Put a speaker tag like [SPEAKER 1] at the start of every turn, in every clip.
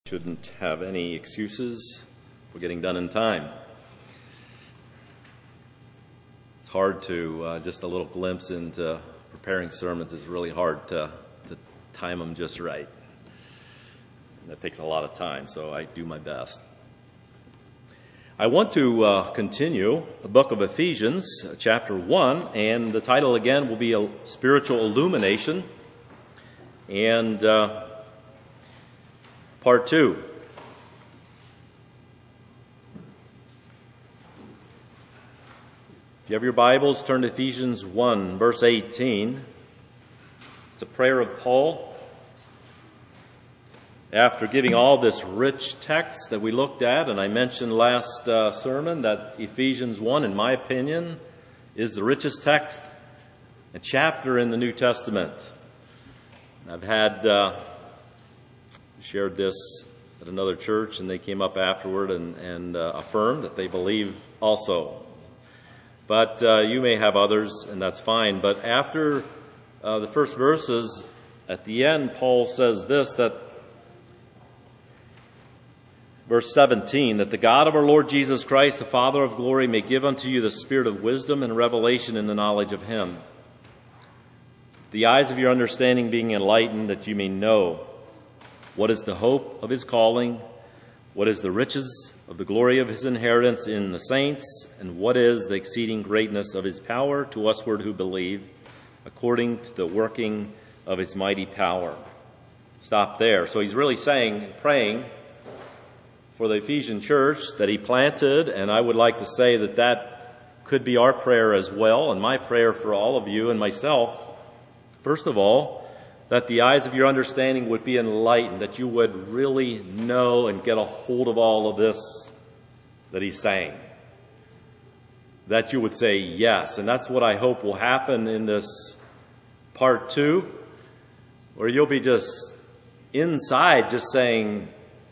[SPEAKER 1] Shouldn't have any excuses for getting done in time. It's hard to, just a little glimpse into preparing sermons is really hard to time them just right. And that takes a lot of time, so I do my best. I want to continue the book of Ephesians, chapter 1, and the title again will be a Spiritual Illumination. And Part 2. If you have your Bibles, turn to Ephesians 1, verse 18. It's a prayer of Paul. After giving all this rich text that we looked at, and I mentioned last sermon that Ephesians 1, in my opinion, is the richest text and chapter in the New Testament. I've had shared this at another church, and they came up afterward and affirmed that they believe also. But you may have others, and that's fine. But after the first verses, at the end, Paul says this, that verse 17, that the God of our Lord Jesus Christ, the Father of glory, may give unto you the spirit of wisdom and revelation in the knowledge of Him, the eyes of your understanding being enlightened, that you may know what is the hope of His calling, what is the riches of the glory of His inheritance in the saints, and what is the exceeding greatness of His power to usward who believe, according to the working of His mighty power. Stop there. So he's really saying, praying for the Ephesian church that he planted, and I would like to say that that could be our prayer as well, and my prayer for all of you and myself. First of all, that the eyes of your understanding would be enlightened, that you would really know and get a hold of all of this that he's saying. That you would say yes. And that's what I hope will happen in this part 2, where you'll be just inside just saying,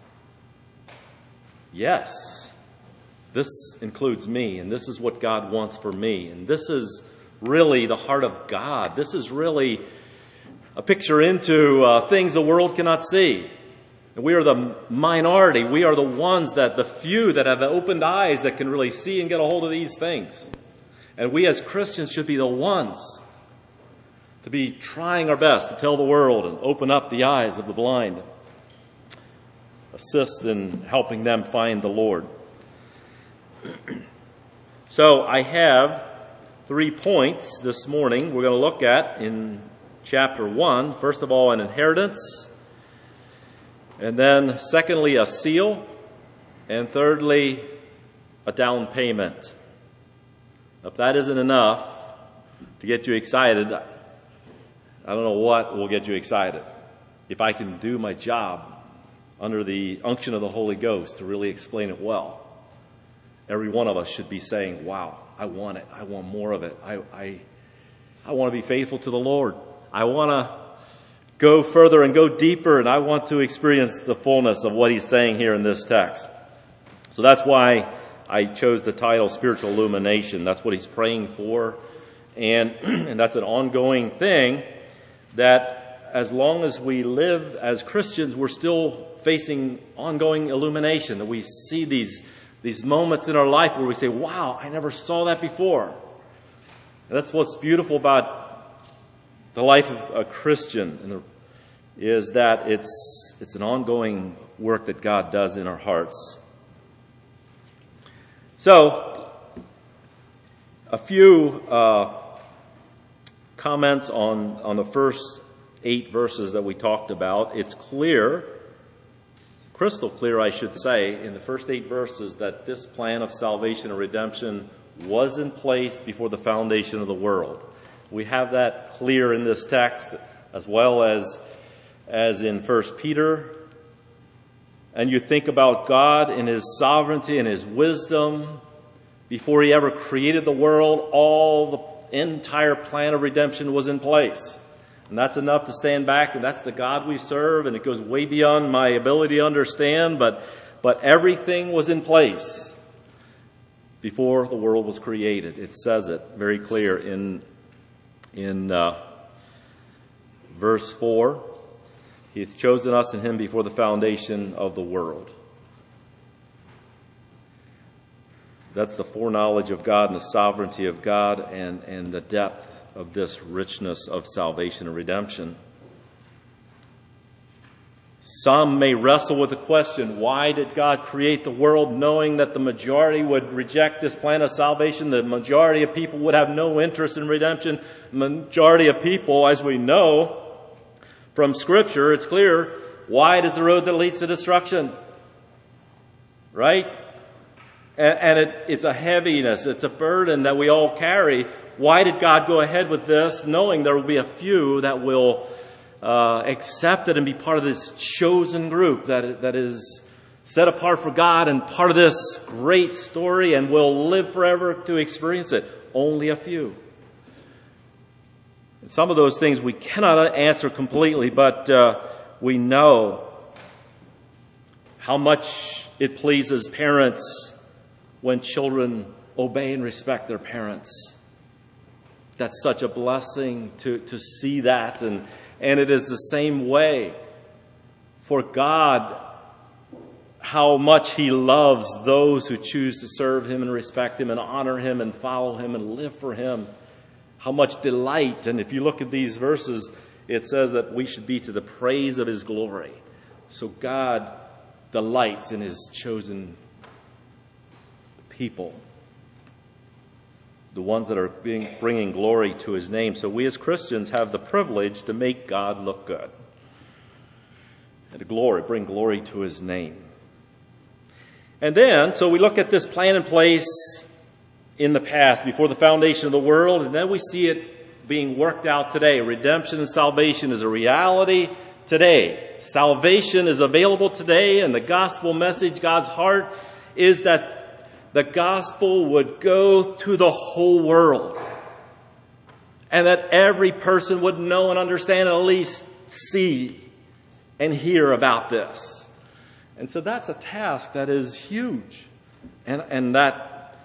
[SPEAKER 1] yes, this includes me, and this is what God wants for me. And this is really the heart of God. This is really a picture into things the world cannot see. And we are the minority. We are the ones the few that have the opened eyes that can really see and get a hold of these things. And we as Christians should be the ones to be trying our best to tell the world and open up the eyes of the blind. Assist in helping them find the Lord. So I have 3 points this morning we're going to look at in Chapter 1, first of all, an inheritance, and then secondly, a seal, and thirdly, a down payment. If that isn't enough to get you excited, I don't know what will get you excited. If I can do my job under the unction of the Holy Ghost to really explain it well, every one of us should be saying, wow, I want it. I want more of it. I want to be faithful to the Lord. I want to go further and go deeper, and I want to experience the fullness of what he's saying here in this text. So that's why I chose the title Spiritual Illumination. That's what he's praying for. And that's an ongoing thing that as long as we live as Christians, we're still facing ongoing illumination. That we see these moments in our life where we say, wow, I never saw that before. And that's what's beautiful about the life of a Christian, is that it's an ongoing work that God does in our hearts. So, a few comments on the first 8 verses that we talked about. It's clear, crystal clear I should say, in the first 8 verses that this plan of salvation and redemption was in place before the foundation of the world. We have that clear in this text, as well as in 1 Peter. And you think about God in His sovereignty and His wisdom. Before He ever created the world, all the entire plan of redemption was in place. And that's enough to stand back, and that's the God we serve, and it goes way beyond my ability to understand, but everything was in place before the world was created. It says it very clear in verse 4. He hath chosen us in him before the foundation of the world. That's the foreknowledge of God and the sovereignty of God and the depth of this richness of salvation and redemption. Some may wrestle with the question, why did God create the world knowing that the majority would reject this plan of salvation? The majority of people would have no interest in redemption. The majority of people, as we know from Scripture, it's clear, wide is the road that leads to destruction. Right? And it's a heaviness, it's a burden that we all carry. Why did God go ahead with this, knowing there will be a few that will accept it and be part of this chosen group that is set apart for God and part of this great story and will live forever to experience it? Only a few. Some of those things we cannot answer completely, but we know how much it pleases parents when children obey and respect their parents. That's such a blessing to see that. And it is the same way for God, how much He loves those who choose to serve Him and respect Him and honor Him and follow Him and live for Him. How much delight. And if you look at these verses, it says that we should be to the praise of His glory. So God delights in His chosen people, the ones that are bringing glory to His name. So we as Christians have the privilege to make God look good and to bring glory to His name. And then, so we look at this plan in place in the past, before the foundation of the world, and then we see it being worked out today. Redemption and salvation is a reality today. Salvation is available today, and the gospel message, God's heart, is that the gospel would go to the whole world, and that every person would know and understand and at least see and hear about this. And so that's a task that is huge, and that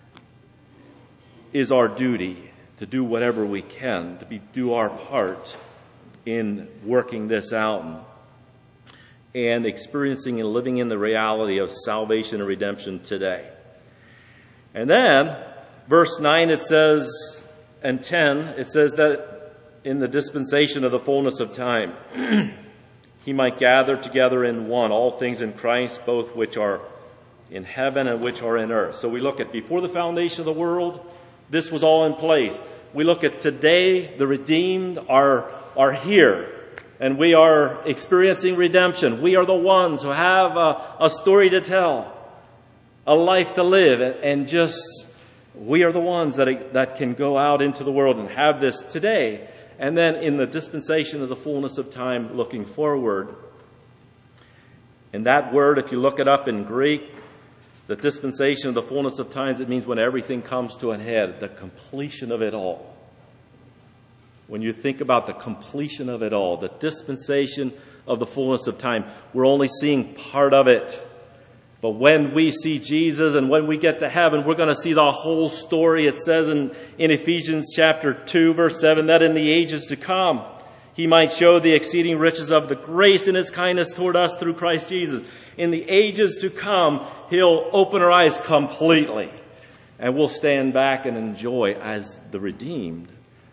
[SPEAKER 1] is our duty, to do whatever we can, to do our part in working this out and experiencing and living in the reality of salvation and redemption today. And then, verse 9 it says, and 10, it says that in the dispensation of the fullness of time, He might gather together in one all things in Christ, both which are in heaven and which are in earth. So we look at before the foundation of the world, this was all in place. We look at today, the redeemed are here, and we are experiencing redemption. We are the ones who have a story to tell, a life to live, and just we are the ones that can go out into the world and have this today. And then in the dispensation of the fullness of time, looking forward. And that word, if you look it up in Greek, the dispensation of the fullness of times, it means when everything comes to an head, the completion of it all. When you think about the completion of it all, the dispensation of the fullness of time, we're only seeing part of it. But when we see Jesus and when we get to heaven, we're going to see the whole story. It says in Ephesians chapter 2, verse 7, that in the ages to come, He might show the exceeding riches of the grace and His kindness toward us through Christ Jesus. In the ages to come, He'll open our eyes completely, and we'll stand back and enjoy as the redeemed.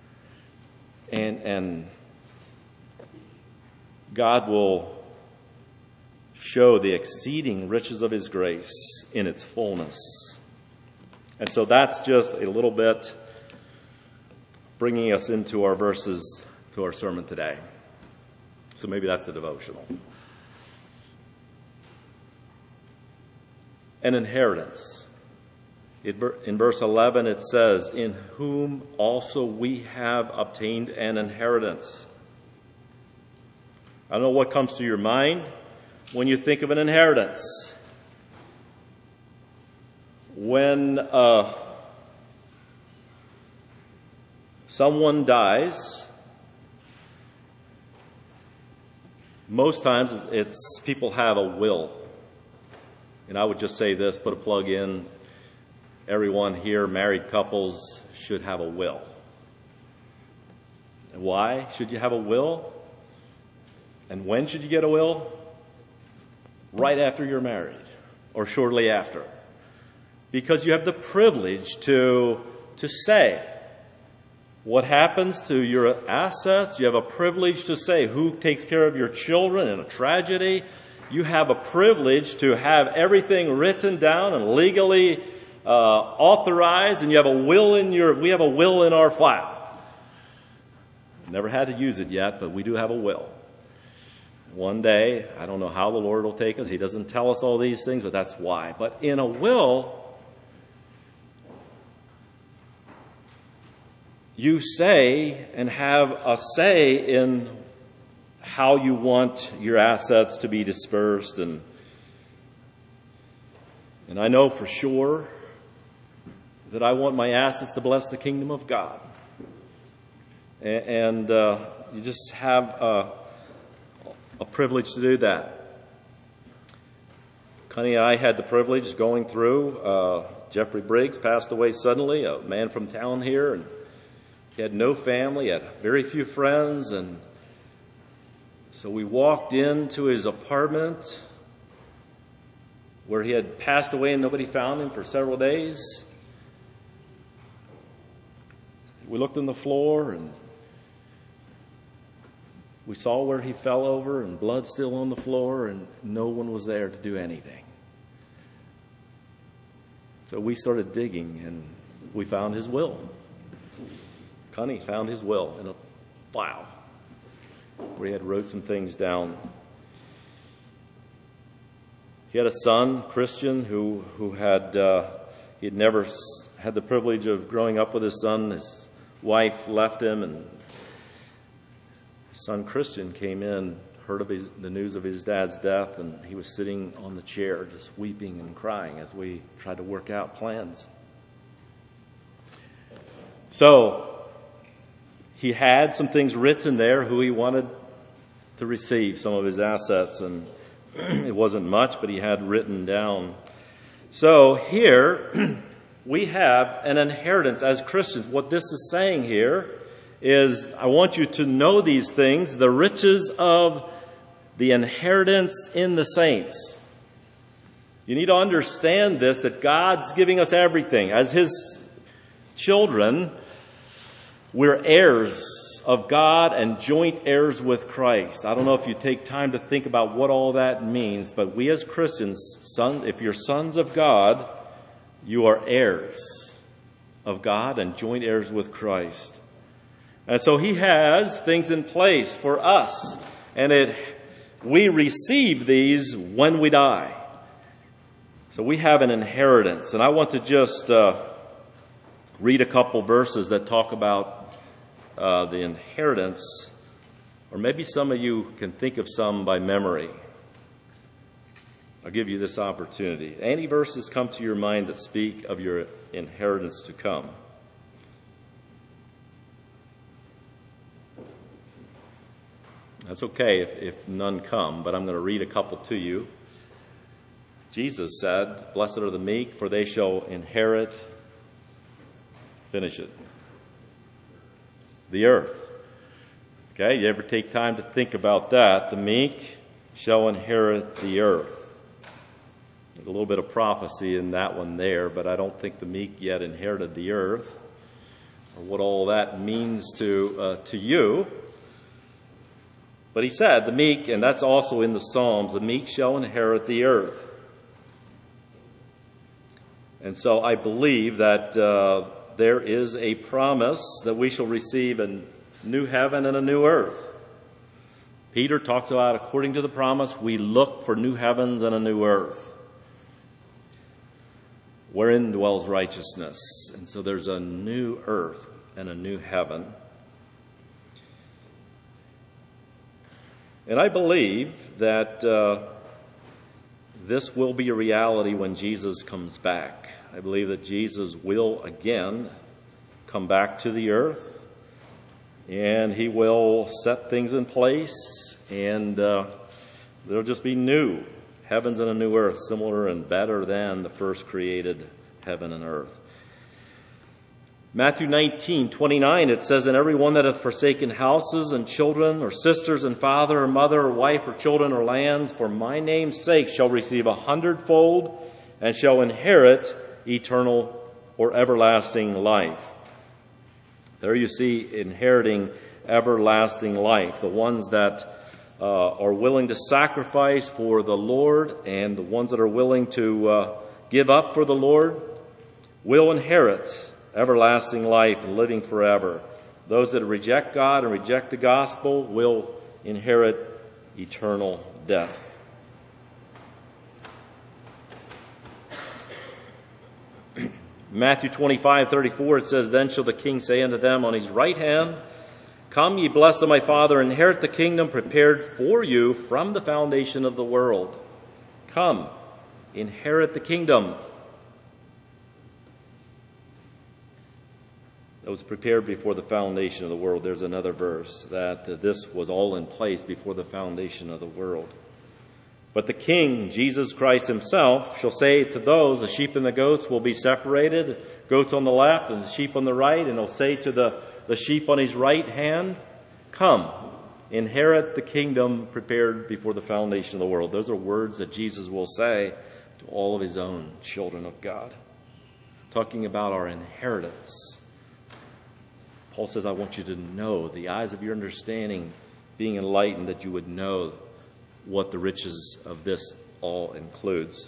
[SPEAKER 1] And God will show the exceeding riches of His grace in its fullness. And so that's just a little bit bringing us into our verses to our sermon today. So maybe that's the devotional. An inheritance. In verse 11 it says, in whom also we have obtained an inheritance. I don't know what comes to your mind when you think of an inheritance. When someone dies, most times it's people have a will. And I would just say this, put a plug in. Everyone here, married couples, should have a will. And why should you have a will? And when should you get a will? Right after you're married, or shortly after. Because you have the privilege to say what happens to your assets. You have a privilege to say who takes care of your children in a tragedy. You have a privilege to have everything written down and legally authorized, and you have a will we have a will in our file. Never had to use it yet, but we do have a will. One day, I don't know how the Lord will take us. He doesn't tell us all these things, but that's why. But in a will, you say and have a say in how you want your assets to be dispersed. And I know for sure that I want my assets to bless the kingdom of God. And you just have a privilege to do that. Connie and I had the privilege going through. Jeffrey Briggs passed away suddenly, a man from town here, and he had no family, had very few friends, and so we walked into his apartment where he had passed away and nobody found him for several days. We looked on the floor and we saw where he fell over and blood still on the floor, and no one was there to do anything. So we started digging and we found his will. Connie found his will in a file where he had wrote some things down. He had a son, Christian, who had he had never had the privilege of growing up with his son. His wife left him, and his son Christian came in, heard of the news of his dad's death, and he was sitting on the chair just weeping and crying as we tried to work out plans. So he had some things written there who he wanted to receive some of his assets, and it wasn't much, but he had written down. So here we have an inheritance as Christians. What this is saying here is, I want you to know these things, the riches of the inheritance in the saints. You need to understand this, that God's giving us everything. As His children, we're heirs of God and joint heirs with Christ. I don't know if you take time to think about what all that means, but we as Christians, if you're sons of God, you are heirs of God and joint heirs with Christ. And so He has things in place for us, and we receive these when we die. So we have an inheritance. And I want to just read a couple verses that talk about the inheritance, or maybe some of you can think of some by memory. I'll give you this opportunity. Any verses come to your mind that speak of your inheritance to come? That's okay if none come, but I'm going to read a couple to you. Jesus said, "Blessed are the meek, for they shall inherit," finish it, "the earth." Okay, you ever take time to think about that? The meek shall inherit the earth. There's a little bit of prophecy in that one there, but I don't think the meek yet inherited the earth, or what all that means to you. But He said, the meek, and that's also in the Psalms, the meek shall inherit the earth. And so I believe that there is a promise that we shall receive a new heaven and a new earth. Peter talks about, according to the promise, we look for new heavens and a new earth, wherein dwells righteousness. And so there's a new earth and a new heaven. And I believe that this will be a reality when Jesus comes back. I believe that Jesus will again come back to the earth, and He will set things in place, and there'll just be new heavens and a new earth, similar and better than the first created heaven and earth. Matthew 19:29, it says, "And every one that hath forsaken houses and children, or sisters and father or mother or wife or children or lands, for my name's sake shall receive 100-fold and shall inherit eternal or everlasting life." There you see inheriting everlasting life. The ones that are willing to sacrifice for the Lord and the ones that are willing to give up for the Lord will inherit everlasting life and living forever. Those that reject God and reject the gospel will inherit eternal death. Matthew 25:34, it says, "Then shall the king say unto them on his right hand, Come, ye blessed of my Father, inherit the kingdom prepared for you from the foundation of the world." Come, inherit the kingdom that was prepared before the foundation of the world. There's another verse that this was all in place before the foundation of the world. "But the King, Jesus Christ himself, shall say to those, the sheep and the goats will be separated, goats on the left and the sheep on the right, and he'll say to the sheep on his right hand, Come, inherit the kingdom prepared before the foundation of the world." Those are words that Jesus will say to all of his own children of God, talking about our inheritance. Paul says, I want you to know, the eyes of your understanding being enlightened, that you would know what the riches of this all includes.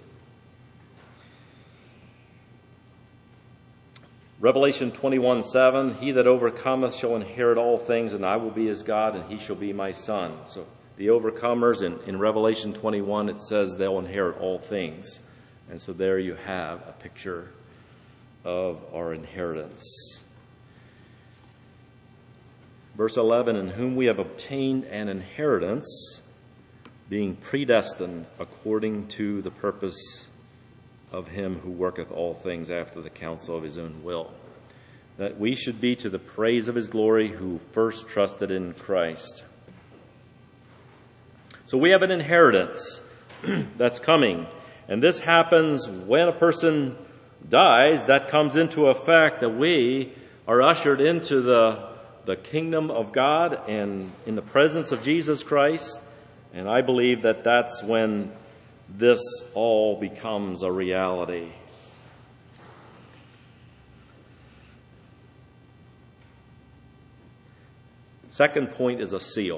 [SPEAKER 1] Revelation 21:7, "He that overcometh shall inherit all things, and I will be his God, and he shall be my son." So the overcomers in Revelation 21, it says they'll inherit all things. And so there you have a picture of our inheritance. Verse 11, "In whom we have obtained an inheritance, being predestined according to the purpose of him who worketh all things after the counsel of his own will, that we should be to the praise of his glory who first trusted in Christ." So we have an inheritance that's coming. And this happens when a person dies. That comes into effect that we are ushered into the kingdom of God and in the presence of Jesus Christ. And I believe that that's when this all becomes a reality. Second point is a seal.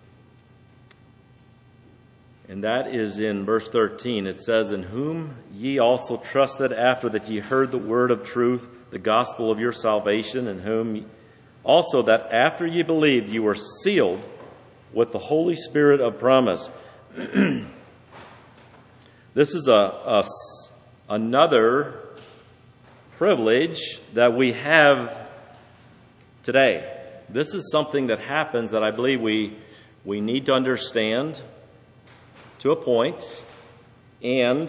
[SPEAKER 1] And that is in verse 13. It says, "In whom ye also trusted after that ye heard the word of truth, the gospel of your salvation, in whom also that after ye believed ye were sealed with the Holy Spirit of promise." This is another privilege that we have today. This is something that happens that I believe we need to understand to a point, and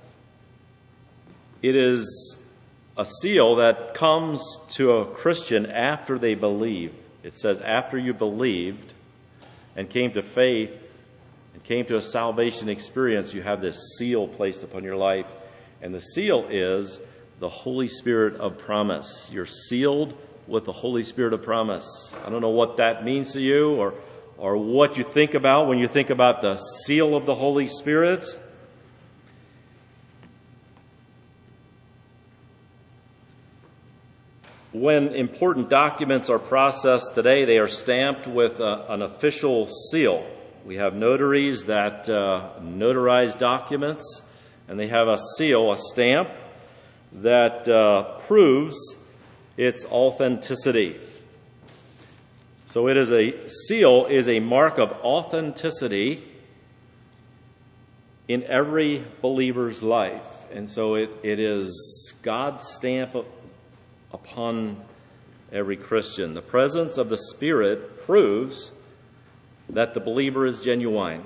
[SPEAKER 1] it is a seal that comes to a Christian after they believe. It says, after you believed and came to faith and came to a salvation experience, you have this seal placed upon your life. And the seal is the Holy Spirit of promise. You're sealed with the Holy Spirit of promise. I don't know what that means to you or what you think about when you think about the seal of the Holy Spirit. When important documents are processed today, they are stamped with an official seal. We have notaries that notarize documents, and they have a seal, a stamp, that proves its authenticity. So it is a seal is a mark of authenticity in every believer's life. And so it is God's stamp upon every Christian. The presence of the Spirit proves that the believer is genuine.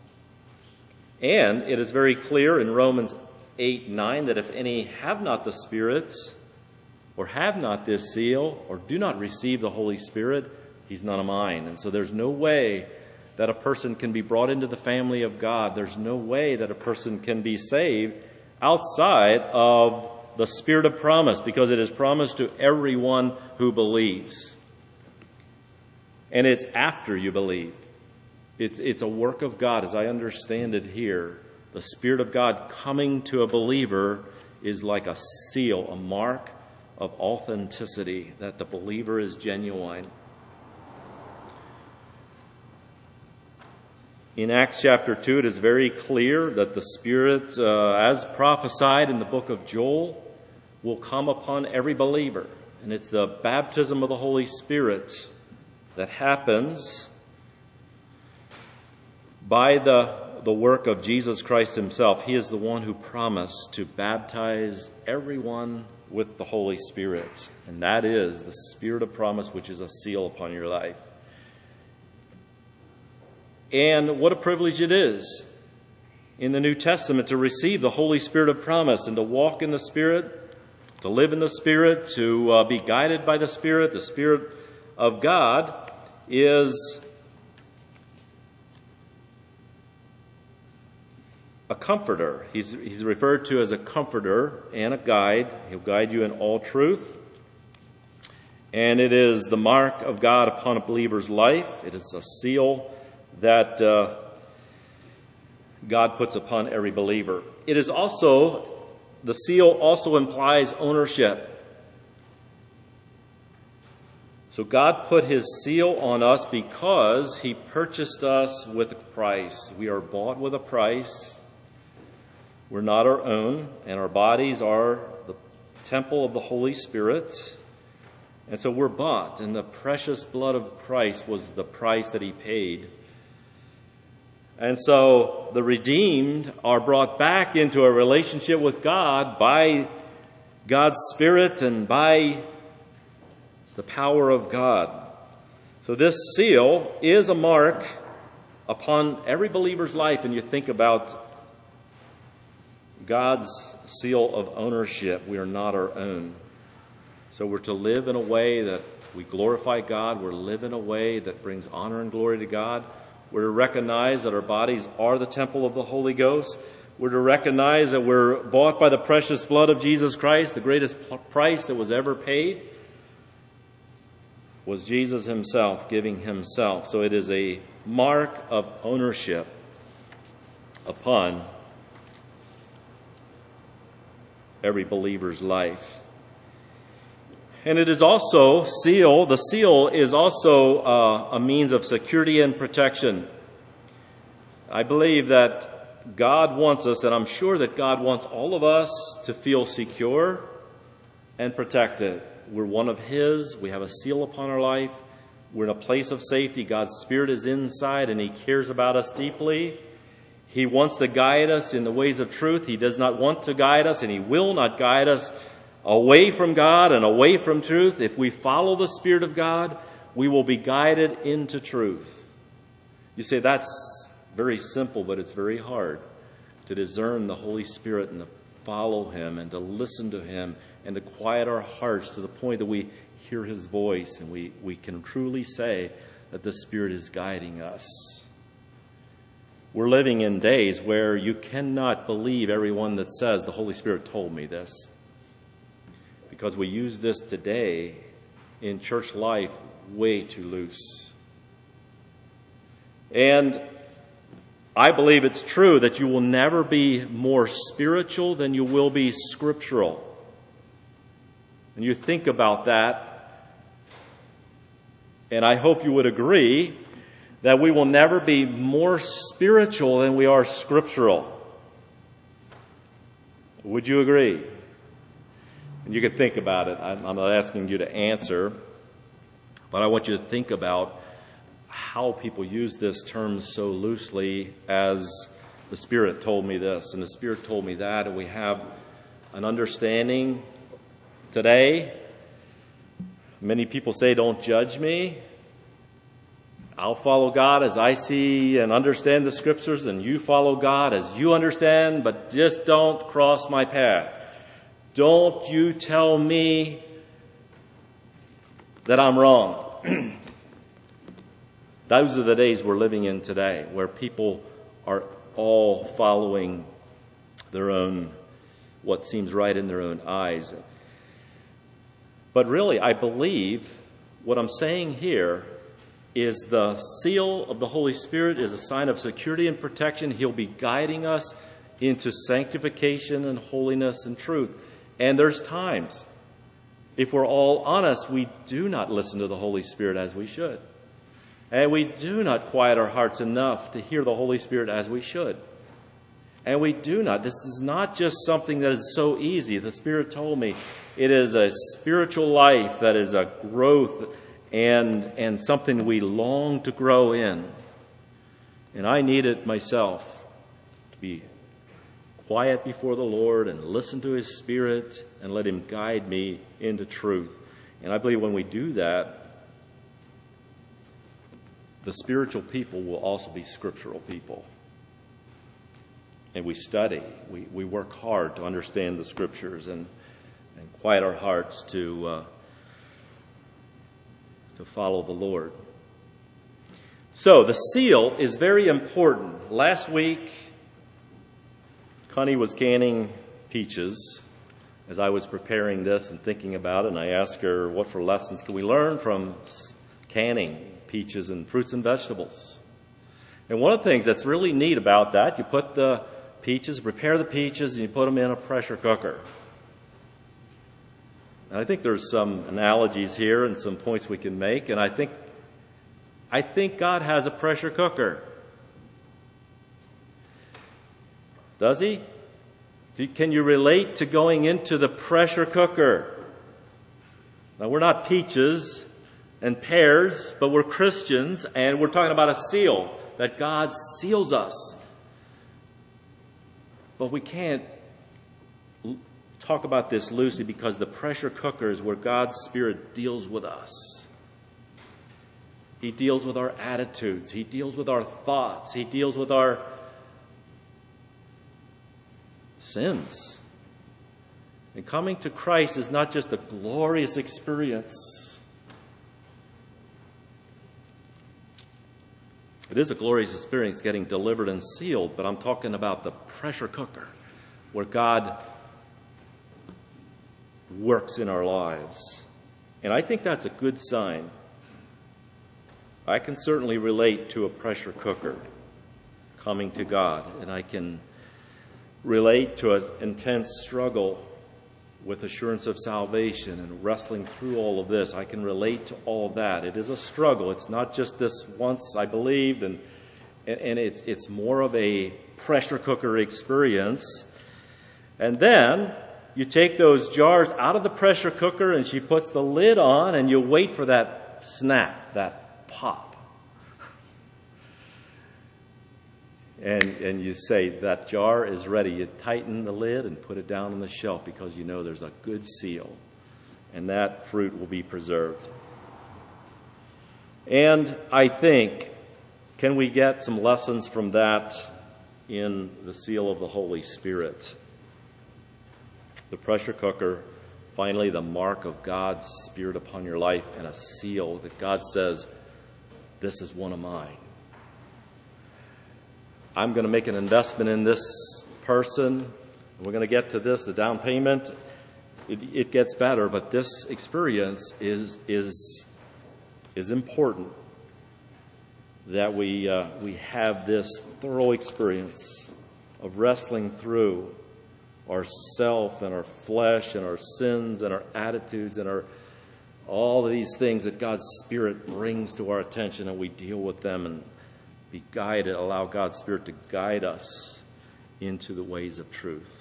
[SPEAKER 1] And it is very clear in Romans 8:9 that if any have not the Spirit, or have not this seal, or do not receive the Holy Spirit, he's none of mine. And so there's no way that a person can be brought into the family of God. There's no way that a person can be saved outside of the Spirit of promise, because it is promised to everyone who believes. And it's after you believe. It's a work of God, as I understand it here. The Spirit of God coming to a believer is like a seal, a mark of authenticity, that the believer is genuine. In Acts chapter 2, it is very clear that the Spirit, as prophesied in the book of Joel, will come upon every believer. And it's the baptism of the Holy Spirit that happens by the work of Jesus Christ himself. He is the one who promised to baptize everyone with the Holy Spirit. And that is the Spirit of promise, which is a seal upon your life. And what a privilege it is in the New Testament to receive the Holy Spirit of promise and to walk in the Spirit, to live in the Spirit, to be guided by the Spirit. The Spirit of God is a comforter. He's referred to as a comforter and a guide. He'll guide you in all truth. And it is the mark of God upon a believer's life. It is a seal that God puts upon every believer. It is also, the seal also implies ownership. So God put his seal on us because he purchased us with a price. We are bought with a price. We're not our own, and our bodies are the temple of the Holy Spirit. And so we're bought, and the precious blood of Christ was the price that he paid. And so the redeemed are brought back into a relationship with God by God's Spirit and by the power of God. So this seal is a mark upon every believer's life. And you think about God's seal of ownership. We are not our own. So we're to live in a way that we glorify God. We're to live in a way that brings honor and glory to God. We're to recognize that our bodies are the temple of the Holy Ghost. We're to recognize that we're bought by the precious blood of Jesus Christ. The greatest price that was ever paid was Jesus himself, giving himself. So it is a mark of ownership upon every believer's life. And it is also the seal is also a means of security and protection. I believe that God wants us, and I'm sure that God wants all of us to feel secure and protected. We're one of his. We have a seal upon our life. We're in a place of safety. God's Spirit is inside, and he cares about us deeply. He wants to guide us in the ways of truth. He does not want to guide us, and he will not guide us away from God and away from truth. If we follow the Spirit of God, we will be guided into truth. You say that's very simple, but it's very hard to discern the Holy Spirit and to follow him and to listen to him and to quiet our hearts to the point that we hear his voice and we can truly say that the Spirit is guiding us. We're living in days where you cannot believe everyone that says the Holy Spirit told me this. Because we use this today in church life way too loose. And I believe it's true that you will never be more spiritual than you will be scriptural. And you think about that, and I hope you would agree that we will never be more spiritual than we are scriptural. Would you agree? And you can think about it. I'm not asking you to answer, but I want you to think about how people use this term so loosely as the Spirit told me this and the Spirit told me that, and we have an understanding today. Many people say, don't judge me. I'll follow God as I see and understand the Scriptures, and you follow God as you understand, but just don't cross my path. Don't you tell me that I'm wrong. Those are the days we're living in today, where people are all following their own what seems right in their own eyes. But really, I believe what I'm saying here is the seal of the Holy Spirit is a sign of security and protection. He'll be guiding us into sanctification and holiness and truth. And there's times, if we're all honest, we do not listen to the Holy Spirit as we should. And we do not quiet our hearts enough to hear the Holy Spirit as we should. And we do not. This is not just something that is so easy. The Spirit told me it is a spiritual life that is a growth and something we long to grow in. And I need it myself to be quiet before the Lord and listen to His Spirit and let Him guide me into truth. And I believe when we do that, the spiritual people will also be scriptural people. And we study. We work hard to understand the Scriptures and quiet our hearts to follow the Lord. So the seal is very important. Last week, Connie was canning peaches as I was preparing this and thinking about it, and I asked her, what for lessons can we learn from canning peaches and fruits and vegetables? And one of the things that's really neat about that, you put the peaches, prepare the peaches, and you put them in a pressure cooker. And I think there's some analogies here and some points we can make, and I think God has a pressure cooker. Does He? Can you relate to going into the pressure cooker? Now, we're not peaches and pears, but we're Christians, and we're talking about a seal, that God seals us. But we can't talk about this loosely because the pressure cooker is where God's Spirit deals with us. He deals with our attitudes. He deals with our thoughts. He deals with our sins. And coming to Christ is not just a glorious experience. It is a glorious experience getting delivered and sealed, but I'm talking about the pressure cooker where God works in our lives. And I think that's a good sign. I can certainly relate to a pressure cooker coming to God, and I can relate to an intense struggle with assurance of salvation and wrestling through all of this. I can relate to all of that. It is a struggle. It's not just this once I believed, and it's more of a pressure cooker experience. And then you take those jars out of the pressure cooker and she puts the lid on and you wait for that snap, that pop. And you say, that jar is ready. You tighten the lid and put it down on the shelf because you know there's a good seal. And that fruit will be preserved. And I think, can we get some lessons from that in the seal of the Holy Spirit? The pressure cooker, finally the mark of God's Spirit upon your life, and a seal that God says, this is one of mine. I'm going to make an investment in this person. We're going to get to this, the down payment. It gets better, but this experience is important. That we have this thorough experience of wrestling through ourself and our flesh and our sins and our attitudes and all of these things that God's Spirit brings to our attention, and we deal with them and be guided, allow God's Spirit to guide us into the ways of truth.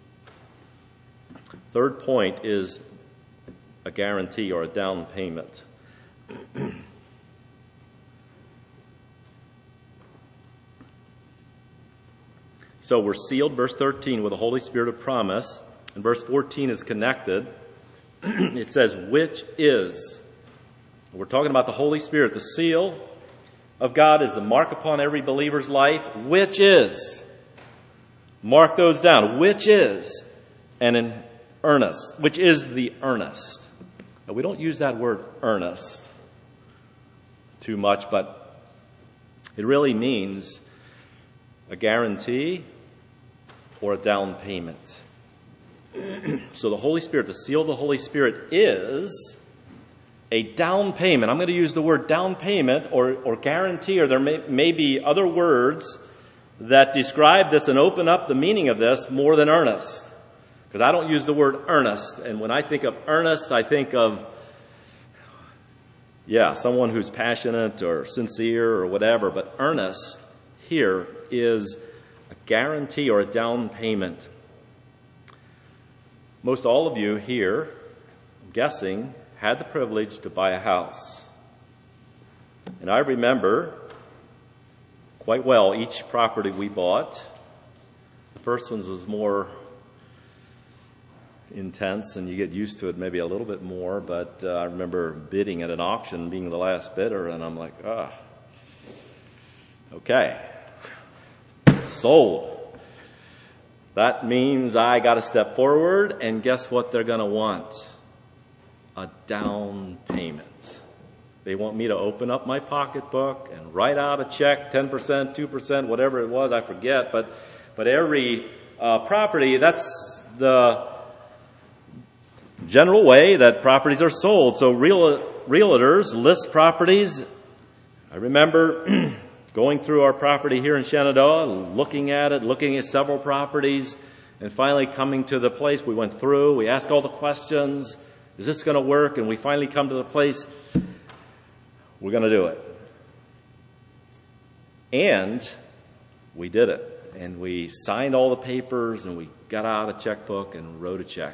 [SPEAKER 1] Third point is a guarantee or a down payment. So we're sealed, verse 13, with the Holy Spirit of promise. And verse 14 is connected. It says, which is. We're talking about the Holy Spirit. The seal of God is the mark upon every believer's life, which is. Mark those down. Which is an earnest. Which is the earnest. Now, we don't use that word earnest too much, but it really means a guarantee or a down payment. So the Holy Spirit, the seal of the Holy Spirit is a down payment. I'm going to use the word down payment or guarantee, or there may be other words that describe this and open up the meaning of this more than earnest. Because I don't use the word earnest. And when I think of earnest, I think of, someone who's passionate or sincere or whatever. But earnest here is a guarantee or a down payment. Most all of you here, I'm guessing, had the privilege to buy a house. And I remember quite well each property we bought. The first one was more intense, and you get used to it maybe a little bit more, but I remember bidding at an auction, being the last bidder, and I'm like, okay, sold. That means I got to step forward, and guess what they're going to want? A down payment. They want me to open up my pocketbook and write out a check, 10%, 2%, whatever it was, I forget. But every property, that's the general way that properties are sold. So realtors list properties. I remember going through our property here in Shenandoah, looking at several properties, and finally coming to the place we went through. We asked all the questions. Is this going to work? And we finally come to the place, we're going to do it. And we did it. And we signed all the papers, and we got out a checkbook and wrote a check.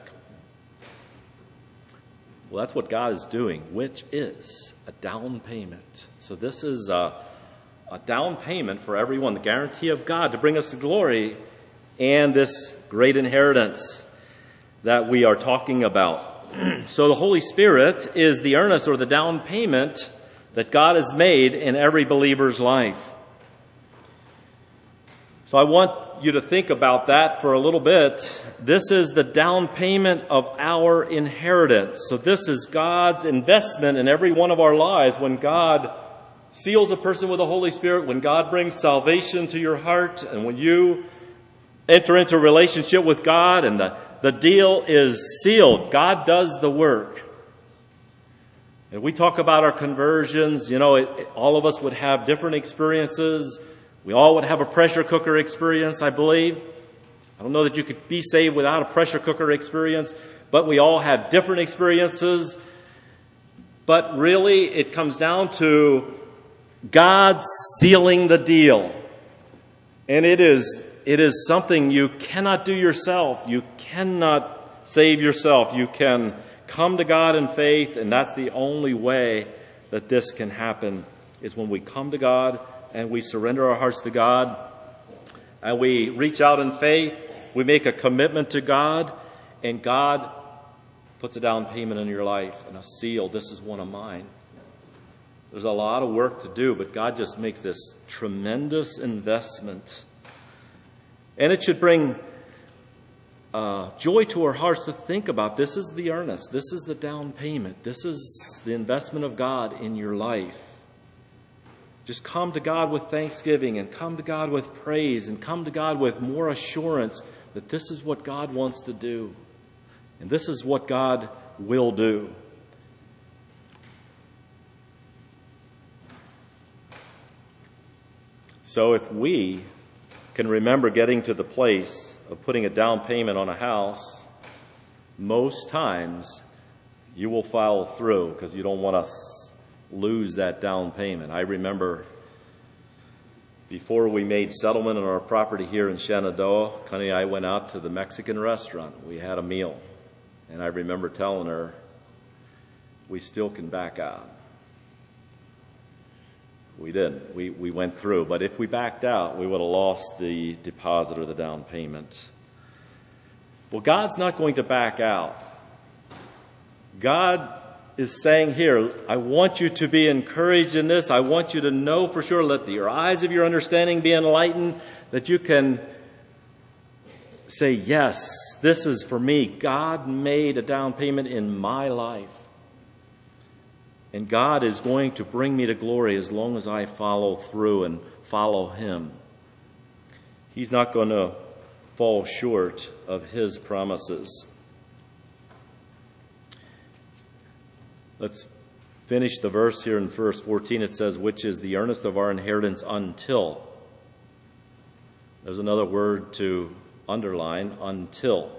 [SPEAKER 1] Well, that's what God is doing, which is a down payment. So this is a down payment for everyone, the guarantee of God to bring us to glory and this great inheritance that we are talking about. So the Holy Spirit is the earnest or the down payment that God has made in every believer's life. So I want you to think about that for a little bit. This is the down payment of our inheritance. So this is God's investment in every one of our lives. When God seals a person with the Holy Spirit, when God brings salvation to your heart, and when you enter into a relationship with God and the deal is sealed, God does the work. And we talk about our conversions, all of us would have different experiences. We all would have a pressure cooker experience, I believe. I don't know that you could be saved without a pressure cooker experience, but we all have different experiences. But really, it comes down to God sealing the deal. And it is something you cannot do yourself. You cannot save yourself. You can come to God in faith, and that's the only way that this can happen, is when we come to God and we surrender our hearts to God and we reach out in faith. We make a commitment to God, and God puts a down payment in your life and a seal. This is one of mine. There's a lot of work to do, but God just makes this tremendous investment. And it should bring joy to our hearts to think about this is the earnest. This is the down payment. This is the investment of God in your life. Just come to God with thanksgiving, and come to God with praise, and come to God with more assurance that this is what God wants to do. And this is what God will do. So if we can remember getting to the place of putting a down payment on a house, most times you will follow through because you don't want to lose that down payment. I remember before we made settlement on our property here in Shenandoah, Connie and I went out to the Mexican restaurant. We had a meal. And I remember telling her, we still can back out. We didn't. We went through. But if we backed out, we would have lost the deposit or the down payment. Well, God's not going to back out. God is saying here, I want you to be encouraged in this. I want you to know for sure, let your eyes of your understanding be enlightened, that you can say, yes, this is for me. God made a down payment in my life. And God is going to bring me to glory as long as I follow through and follow Him. He's not going to fall short of His promises. Let's finish the verse here in verse 14. It says, which is the earnest of our inheritance until. There's another word to underline, until.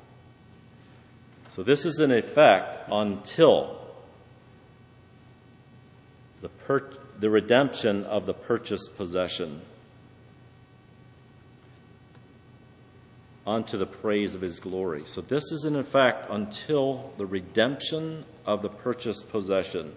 [SPEAKER 1] So this is in effect until the redemption of the purchased possession, unto the praise of his glory. So this is in effect until the redemption of the purchased possession.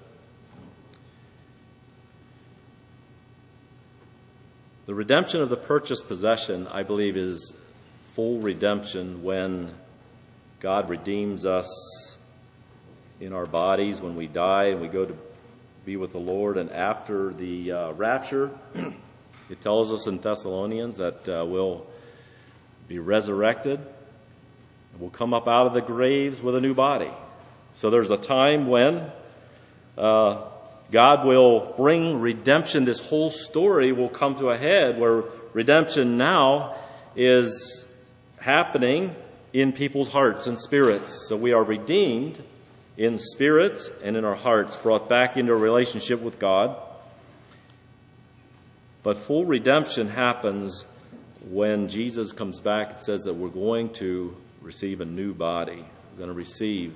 [SPEAKER 1] The redemption of the purchased possession, I believe, is full redemption when God redeems us in our bodies, when we die and we go to be with the Lord. And after the rapture, it tells us in Thessalonians that we'll be resurrected and we'll come up out of the graves with a new body. So there's a time when God will bring redemption. This whole story will come to a head where redemption now is happening in people's hearts and spirits. So we are redeemed in spirit and in our hearts, brought back into a relationship with God. But full redemption happens when Jesus comes back. It says that we're going to receive a new body. We're going to receive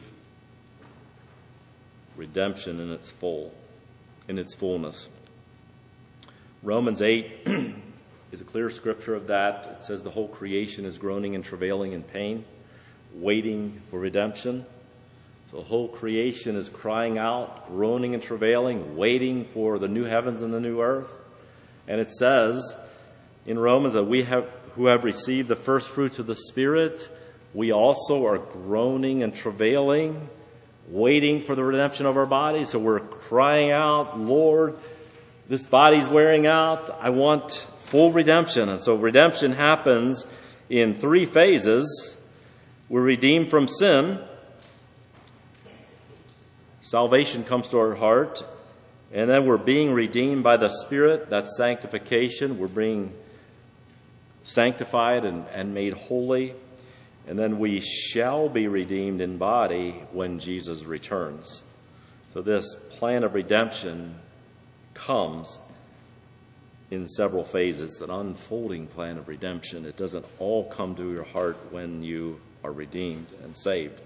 [SPEAKER 1] redemption in its fullness. Romans 8 is a clear scripture of that. It says the whole creation is groaning and travailing in pain, waiting for redemption. So the whole creation is crying out, groaning and travailing, waiting for the new heavens and the new earth. And it says in Romans that we who have received the first fruits of the Spirit, we also are groaning and travailing, waiting for the redemption of our bodies. So we're crying out, Lord, this body's wearing out. I want full redemption. And so redemption happens in 3 phases. We're redeemed from sin. Salvation comes to our heart. And then we're being redeemed by the Spirit. That's sanctification. We're being sanctified and made holy. And then we shall be redeemed in body when Jesus returns. So this plan of redemption comes in several phases, an unfolding plan of redemption. It doesn't all come to your heart when you are redeemed and saved.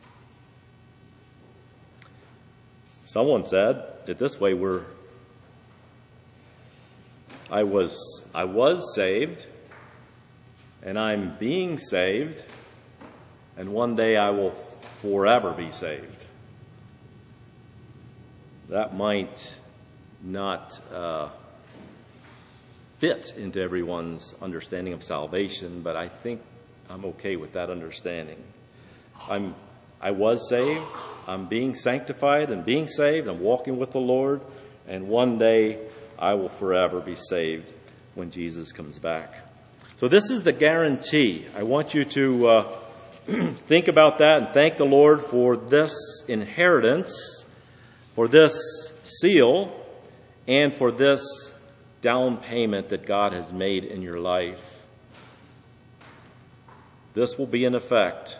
[SPEAKER 1] Someone said it this way, I was saved, and I'm being saved, and one day I will forever be saved. That might not fit into everyone's understanding of salvation, but I think I'm okay with that understanding. I was saved, I'm being sanctified and being saved, I'm walking with the Lord, and one day I will forever be saved when Jesus comes back. So this is the guarantee. I want you to think about that and thank the Lord for this inheritance, for this seal, and for this down payment that God has made in your life. This will be in effect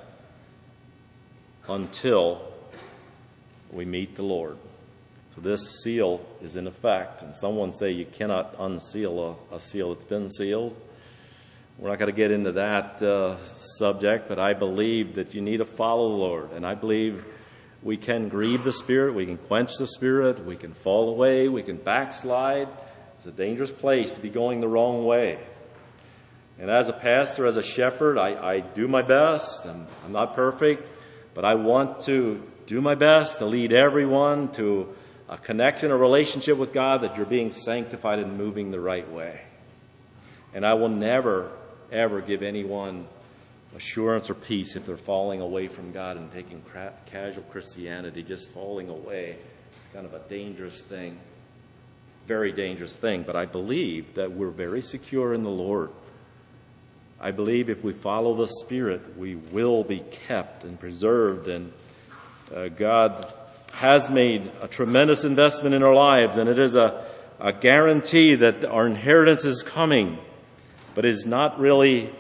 [SPEAKER 1] until we meet the Lord. So this seal is in effect. And someone say you cannot unseal a seal that's been sealed. We're not going to get into that subject, but I believe that you need to follow the Lord. And I believe we can grieve the Spirit, we can quench the Spirit, we can fall away, we can backslide. It's a dangerous place to be going the wrong way. And as a pastor, as a shepherd, I do my best, and I'm not perfect, but I want to do my best to lead everyone to a connection, a relationship with God, that you're being sanctified and moving the right way. And I will never, ever give anyone assurance or peace if they're falling away from God and taking casual Christianity, just falling away. It's kind of a dangerous thing, very dangerous thing. But I believe that we're very secure in the Lord. I believe if we follow the Spirit, we will be kept and preserved. And God has made a tremendous investment in our lives, and it is a guarantee that our inheritance is coming. But it is not really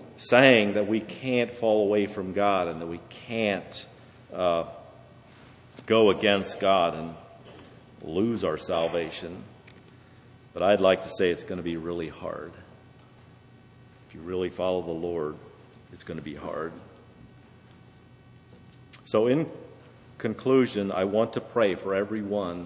[SPEAKER 1] saying that we can't fall away from God and that we can't go against God and lose our salvation. But I'd like to say it's going to be really hard. If you really follow the Lord, it's going to be hard. So in conclusion, I want to pray for everyone,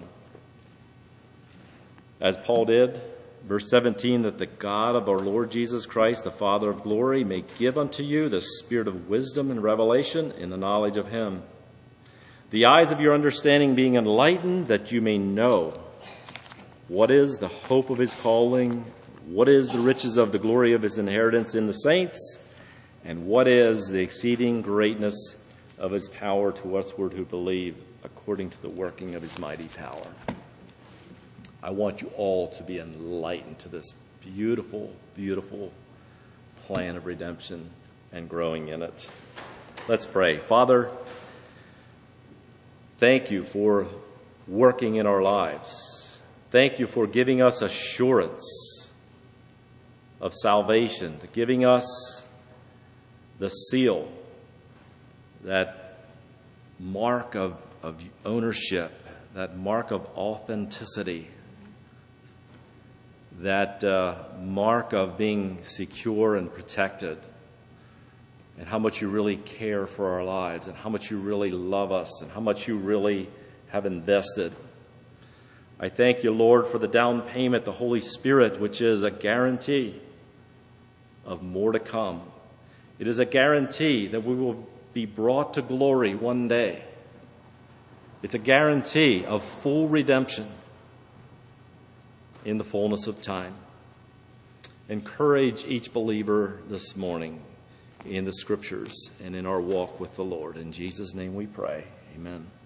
[SPEAKER 1] as Paul did, verse 17, that the God of our Lord Jesus Christ, the Father of glory, may give unto you the spirit of wisdom and revelation in the knowledge of him, the eyes of your understanding being enlightened, that you may know what is the hope of his calling, what is the riches of the glory of his inheritance in the saints, and what is the exceeding greatness of his power to usward who believe, according to the working of his mighty power. I want you all to be enlightened to this beautiful, beautiful plan of redemption and growing in it. Let's pray. Father, thank you for working in our lives. Thank you for giving us assurance of salvation, giving us the seal, that mark of ownership, that mark of authenticity, that mark of being secure and protected, and how much you really care for our lives, and how much you really love us, and how much you really have invested. I thank you, Lord, for the down payment, the Holy Spirit, which is a guarantee of more to come. It is a guarantee that we will be brought to glory one day. It's a guarantee of full redemption in the fullness of time. Encourage each believer this morning in the Scriptures and in our walk with the Lord. In Jesus' name we pray. Amen.